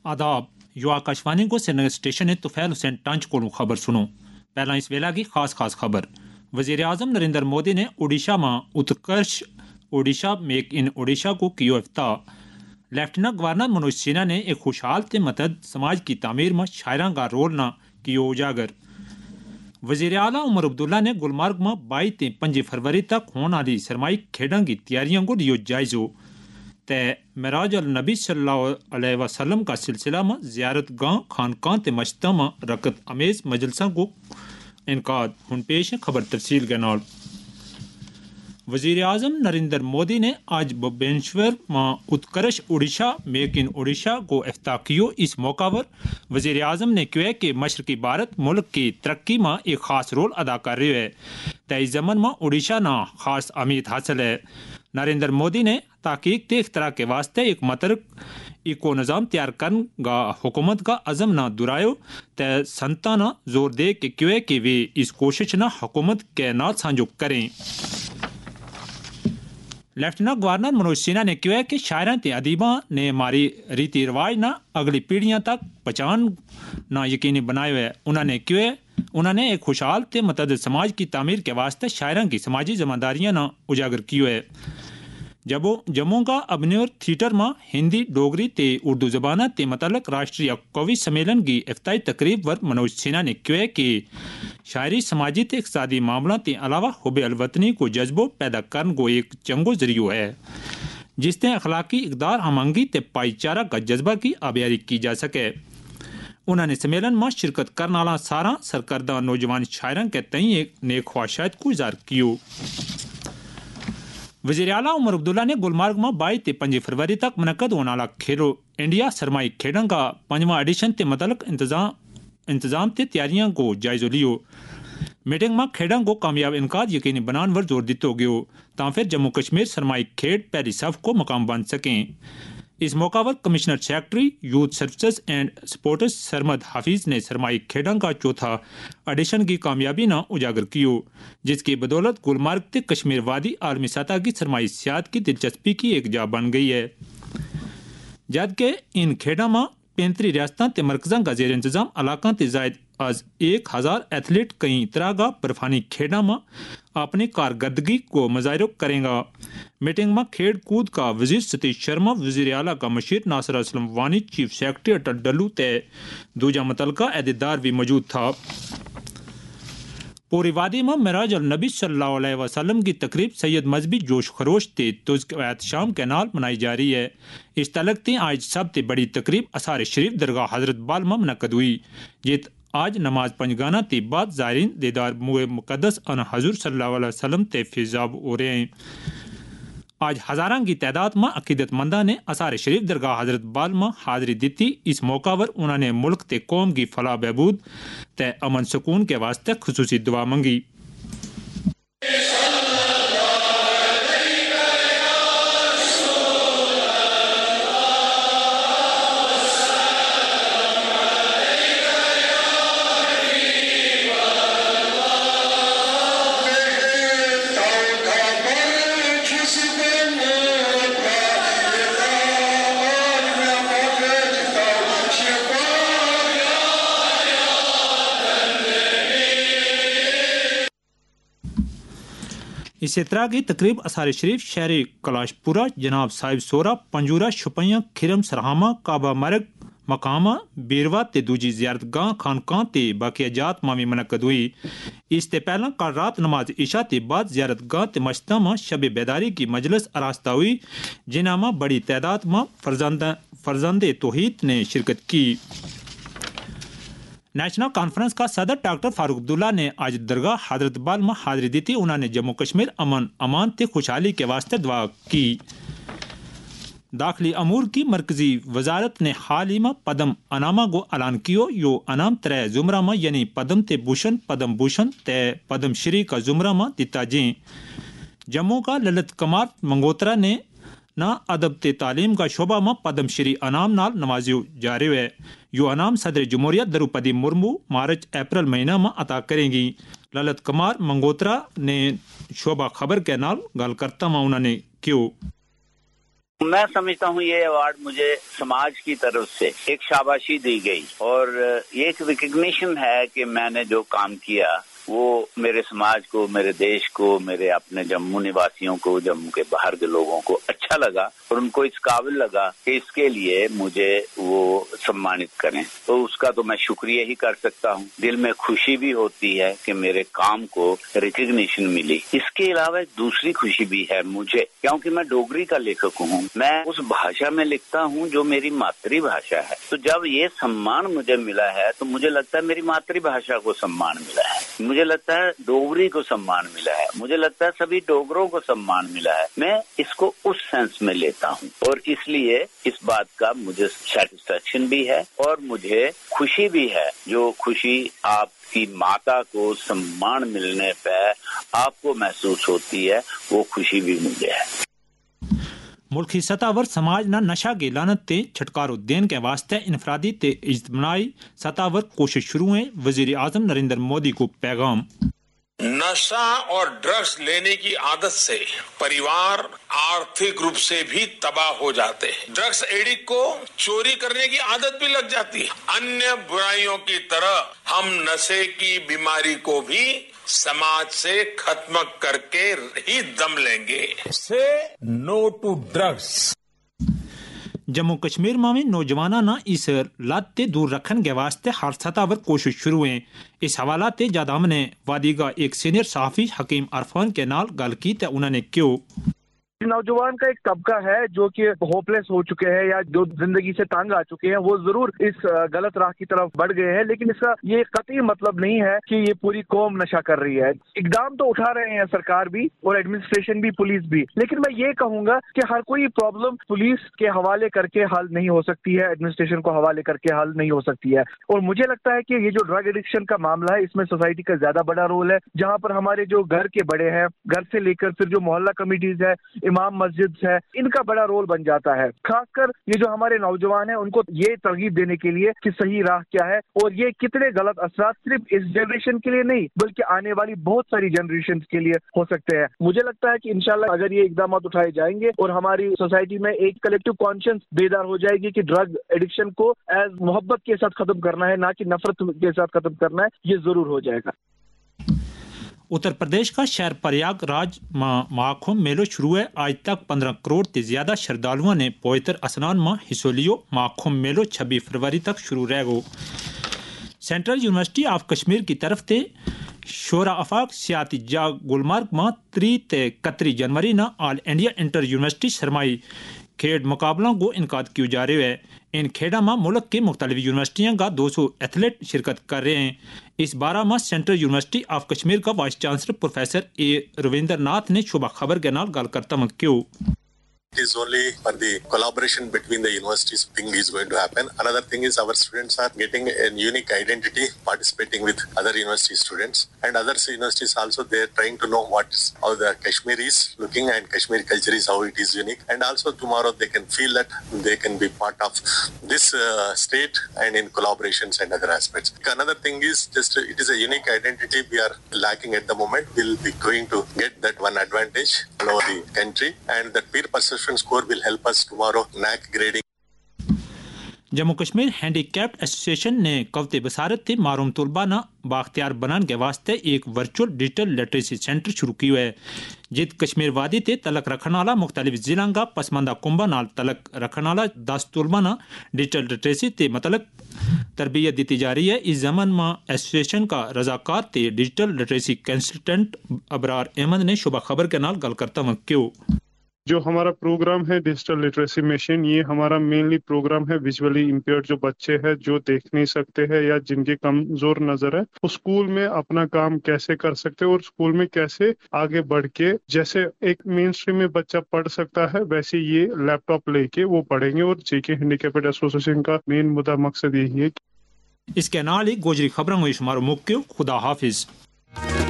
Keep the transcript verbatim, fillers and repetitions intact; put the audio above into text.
आदाब यो आकाशवाणी को श्रीनगर स्टेशन है तुफैल हुसैन टंच को खबर सुनो। पहला इस वेला की खास खास खबर। वजीर आजम नरेंद्र मोदी ने ओडिशा में उत्कर्ष ओडिशा मेक इन ओडिशा को कियो इफ्ताह। लेफ्टिनेंट गवर्नर मनोज सिन्हा ने एक खुशहाल ते मतद समाज की तामीर में शायरां का रोल न कियो उजागर। वजीर आला उमर अब्दुल्ला ने गुलमर्ग में बाई ते पंजी फरवरी तक होने वाली सरमाई खेडों की तैयारियों को लियो जायजो। ते मराज अल नबी सल्लल्लाहु अलैहि वसल्लम का सिलसिला में ज़ियारत गाह खानकान ते मस्जिदों में रकत अमेज मजलसा को इनकाद। हुन पेश है खबर तफसील के नाल। वजीर आजम नरेंद्र मोदी ने आज भुवनेश्वर में उत्कर्ष ओडिशा मेक इन ओडिशा को इफ्ताह कियो। इस मौका पर वजीर आजम ने कहा कि मशरकी भारत मुल्क की तरक्की में एक खास रोल अदा कर रही है। तय जमन में ओडिशा ना खास अमीद हासिल है। नरेंद्र मोदी ने ताकीक ते इख्तरा के वास्ते एक मतरक इको निज़ाम तैयार करने का हुकूमत का अज़म ना दुरायो ते संता ना जोर दे के क्यों कि वे इस कोशिश ना हुकूमत के ना साझो करें। लेफ्टिनेंट गवर्नर मनोज सिन्हा ने कहा कि शायरां ते अदीबा ने हमारी रीति रिवाज ना अगली पीढ़ियां तक पहचान ना यकीनी बनाया है। उन्होंने कहा उन्होंने एक खुशहाल ते मतद समाज की तामीर के वास्ते शायरां की समाजी जिम्मेदारियां ना उजागर की है। जबो जम्मू का अबन्योर थिएटर में हिंदी डोगरी ते उर्दू जबाना ते मतलक राष्ट्रीय कवि सम्मेलन की इफ्ताही तकरीब पर मनोज सिन्हा ने कहा कि शायरी समाजी ते इक़्तिसादी मामलों के अलावा हुब अलवतनी को जज्बो पैदा करने को एक चंगो जरियो है जिससे अखलाकी इकदार हमंगी ते भाईचारा का जज्बा की आबियारी की जा सके। उन्होंने सम्मेलन में शिरकत करने वाला सारा सरकर्दा नौजवान शायरों के तई एक नेक ख्वाहिशात को इज़हार कियो। वज़ीर आला उमर अब्दुल्ला ने गुलमर्ग में बाई ते पंजी फरवरी तक मुनक्कद होने वाला खेलो इंडिया सरमाई खेडों का पंजवा एडिशन ते मतलब इंतजाम इंतजाम ते तैयारियों को जायजो लियो। मीटिंग में खेडों को कामयाब इनकाद यकीनी बनाने पर जोर दितो गयो ता फिर जम्मू कश्मीर सरमाई खेड पहली सफ को मकाम बन सकें। इस मौका पर commissioner secretary youth services and sports Sarmad Hafiz ने सरमाई खेडों का चौथा एडिशन की कामयाबी न उजागर कियो जिसकी बदौलत गुलमर्ग ते कश्मीर वादी आलमी सतह की सरमाई सियात की दिलचस्पी की एक जा बन गई है। जबकि इन खेडों में पैंतरी रियासतों ते मरकज़ों का जेर इंतजाम इलाका ते जायद आज एक हजार एथलीट कई तरह का बर्फानी खेडों में अपनी कारकर्दगी को मुजाहिर करेंगे। मीटिंग में खेड कूद का वजीर सतीश शर्मा, वजीर आला का मशीर नासिर असलम वानी, चीफ सेक्रेटरी अटल डल्लू ते दूजा मुतलका अहदेदार भी मौजूद था। पूरी वादी में मराज अल नबी सल्लल्लाहु अलैहि वसल्लम की तकरीब सैयद मजहबी जोश खरोश ते तुज़्क शाम के नाल मनाई जा रही है। इस तलक ते आज सब ते बड़ी तकरीब असार शरीफ दरगाह हजरत बाल में मुनक्कद हुई जित आज नमाज पंजगाना ते बाद ज़ायरीन दीदार मुए मुकद्दस अन हजूर सल्लल्लाहु अलैहि वसल्लम ते फिजाब हो रहे हैं। आज हजारों की तादाद में अकीदतमंदा ने असार शरीफ दरगाह हजरत बाल में हाजिरी दी थी। इस मौका पर उन्होंने मुल्क ते कौम की फलाह बहबूद ते अमन सुकून के वास्ते खुसूसी दुआ मंगी। इसी तरह की तकरीब असार शरीफ शहरी कलाशपुरा जनाब साहिब सोरा पंजूरा शुपैया खिरम सरहामा काबा मरग मकामा बेरवा ते दूजी जियारत गाह खानकां ते बाकी जात में भी मुनक्कद हुई। इस ते पहला कल रात नमाज इशा ते बाद जियारत गाह ते मस्जिदां में शब बेदारी की मजलिस आरास्ता हुई जिन्हां में बड़ी तादाद में फर्जंद फर्जंदे तौहीद ने शिरकत की। नेशनल कॉन्फ्रेंस का सदर डॉक्टर फारूक अब्दुल्ला ने आज दरगाह हजरत बाल में हाजिरी दी थी। उन्होंने जम्मू कश्मीर अमन अमान ते खुशहाली के वास्ते दुआ की। दाखिली अमूर की मरकजी वजारत ने हाल ही में पदम अनामा को ऐलान कियो। यो अनाम तरह जुमरा में यानी पदम ते भूषण पदम भूषण ते पदम श्री का जुमरा में दिता जे। जम्मू का ललित कुमार मंगोत्रा ने ना अदब ते तालीम का शोबा में पद्म श्री अनाम नाल नवाजियो जा रहे है। यो अनाम सदर जमहूरिया द्रौपदी मुर्मू मार्च अप्रैल महीना में अता करेंगी। ललित कुमार मंगोत्रा ने शोबा खबर के नाल गल करता में उन्होंने क्यों میں سمجھتا ہوں یہ ایوارڈ مجھے سماج کی طرف سے ایک شاباشی دی گئی اور یہ ایک ریکگنیشن ہے کہ میں نے جو کام کیا وہ میرے سماج کو، میرے دیش کو، میرے اپنے جموں نواسیوں کو، جموں کے باہر کے لوگوں کو اچھا لگا اور ان کو اس قابل لگا کہ اس کے لیے مجھے وہ سمانت کریں، تو اس کا تو میں شکریہ ہی کر سکتا ہوں۔ دل میں خوشی بھی ہوتی ہے کہ میرے کام کو ریکگنیشن ملی۔ اس کے علاوہ ایک دوسری خوشی بھی ہے مجھے، کیونکہ میں ڈوگری کا لیکھک ہوں، میں اس بھاشا میں لکھتا ہوں جو میری ماتری بھاشا ہے، تو جب یہ سمان مجھے ملا ہے تو مجھے لگتا ہے میری ماتری بھاشا کو سمان ملا ہے، مجھے لگتا ہے ڈوگری کو سمان ملا ہے، مجھے لگتا ہے سبھی ڈوگروں کو سمان ملا ہے۔ میں اس کو اس سینس میں لیتا ہوں اور اس لیے اس بات کا مجھے سیٹسفیکشن بھی ہے اور مجھے خوشی بھی ہے، جو خوشی آپ کی ماتا کو سمان ملنے پہ آپ کو محسوس ہوتی ہے، وہ خوشی بھی مجھے ہے۔ ملکی سطح پر سماج نہ نشہ کی لعنت تے چھٹکارو دین کے واسطے انفرادی تے اجتماعی سطح پر کوشش شروع ہیں۔ وزیر اعظم نریندر مودی کو پیغام۔ نشہ اور ڈرگس لینے کی عادت سے پریوار آرتھک روپ سے بھی تباہ ہو جاتے ہیں۔ ڈرگس ایڈکٹ کو چوری کرنے کی عادت بھی لگ جاتی ہے۔ انیہ برائیوں کی طرح ہم نشے کی بیماری کو بھی سماج سے ختم کر کے ہی دم لیں گے۔ Say no to drugs. Jammu Kashmir میں نوجوانوں نے اس لت تے دور رکھنے کے واسطے ہر سطح پر کوشش شروع ہیں۔ اس حوالہ تے جد ہم نے وادی کا ایک سینئر صحافی حکیم عرفان کے نال گل کی تے انہوں نے کیوں نوجوان کا ایک طبقہ ہے جو کہ ہوپ لیس ہو چکے ہیں یا جو زندگی سے تنگ آ چکے ہیں، وہ ضرور اس غلط راہ کی طرف بڑھ گئے ہیں، لیکن اس کا یہ قطعی مطلب نہیں ہے کہ یہ پوری قوم نشہ کر رہی ہے۔ اقدام تو اٹھا رہے ہیں سرکار بھی اور ایڈمنسٹریشن بھی، پولیس بھی، لیکن میں یہ کہوں گا کہ ہر کوئی پرابلم پولیس کے حوالے کر کے حل نہیں ہو سکتی ہے، ایڈمنسٹریشن کو حوالے کر کے حل نہیں ہو سکتی ہے۔ اور مجھے لگتا ہے کہ یہ جو ڈرگ ایڈکشن کا معاملہ ہے، اس میں سوسائٹی کا زیادہ بڑا رول ہے، جہاں پر ہمارے جو گھر کے بڑے ہیں، گھر سے لے کر پھر جو محلہ کمیٹیز ہے، امام مسجد ہے، ان کا بڑا رول بن جاتا ہے۔ خاص کر یہ جو ہمارے نوجوان ہیں، ان کو یہ ترغیب دینے کے لیے کہ صحیح راہ کیا ہے اور یہ کتنے غلط اثرات صرف اس جنریشن کے لیے نہیں بلکہ آنے والی بہت ساری جنریشن کے لیے ہو سکتے ہیں۔ مجھے لگتا ہے کہ انشاءاللہ اگر یہ اقدامات اٹھائے جائیں گے اور ہماری سوسائٹی میں ایک کلیکٹیو کانشنس بیدار ہو جائے گی کہ ڈرگ ایڈکشن کو ایز محبت کے ساتھ ختم کرنا ہے، نہ کہ نفرت کے ساتھ ختم کرنا ہے، یہ ضرور ہو جائے گا۔ اتر پردیش کا شہر پریاگ راج میں مہاکمبھ میلو شروع ہے۔ آج تک پندرہ کروڑ سے زیادہ شردالوؤں نے پوتر اسنان میں حصہ لیو۔ مہاکمبھ میلو چھبیس فروری تک شروع رہے گا۔ سینٹرل یونیورسٹی آف کشمیر کی طرف سے شورا افاق سیاحتی جا گلمرگ میں تری تے اکتری جنوری نہ آل انڈیا انٹر یونیورسٹی سرمائی کھیڈ مقابلوں کو انعقاد کیے جا رہے ہیں۔ ان کھیڈوں میں ملک کی مختلف یونیورسٹیوں کا دو سو ایتھلیٹ شرکت کر رہے ہیں۔ اس بارہ میں سینٹرل یونیورسٹی آف کشمیر کا vice chancellor professor A Ravinder Nath نے شبہ خبر کے نال گل کرتا ہوں کیوں It is only for the collaboration between the universities thing is going to happen. Another thing is our students are getting a unique identity participating with other university students, and other universities also they are trying to know what is how the Kashmir is looking and Kashmiri culture is how it is unique, and also tomorrow they can feel that they can be part of this uh, state and in collaborations and other aspects. Another thing is just uh, it is a unique identity we are lacking at the moment. We'll be going to get that one advantage all over the country, and that peer perception score will help us tomorrow N A C grading. Jammu Kashmir handicapped association نے قوت بصارت تے معروم طلباء نہ بااختیار بنانے کے واسطے ایک ورچوئل ڈیجیٹل لٹریسی سینٹر شروع کیا ہے، جت کشمیر وادی تے تعلق رکھنے والا مختلف ضلع کا پسماندہ کنبہ نال تعلق رکھنے والا دس طلباء نہ ڈیجیٹل لٹریسی تے متعلق تربیت دیتی جا رہی ہے۔ اس زمن میں ایسوسیشن کا رضاکار تے digital literacy consultant Abrar Ahmad نے شبہ خبر کے نال گل کرتا ہوں کیوں جو ہمارا پروگرام ہے ڈیجیٹل لٹریسی مشین، یہ ہمارا مینلی پروگرام ہے ویژولی امپیئرڈ جو بچے ہیں جو دیکھ نہیں سکتے ہیں یا جن کی کمزور نظر ہے، وہ اسکول میں اپنا کام کیسے کر سکتے اور اسکول میں کیسے آگے بڑھ کے جیسے ایک مین اسٹریم میں بچہ پڑھ سکتا ہے ویسے یہ لیپ ٹاپ لے کے وہ پڑھیں گے۔ اور جے کے ہینڈیکیپڈ ایسوسیشن کا مین مدعا مقصد یہی ہے۔ اس کے نال ہی گوجری خبروں میں شمار موقع خدا حافظ۔